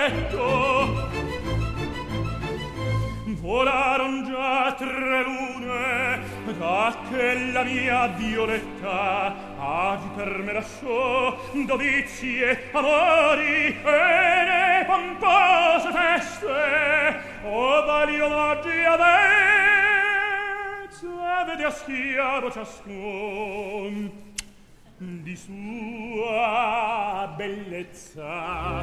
letto. Volaron già 3 lune da che la mia Violetta agi per me lasciò dovizie, amori e ne pompose feste. O valiono oggi avezze, vede a schiaro ciascun di sua bellezza.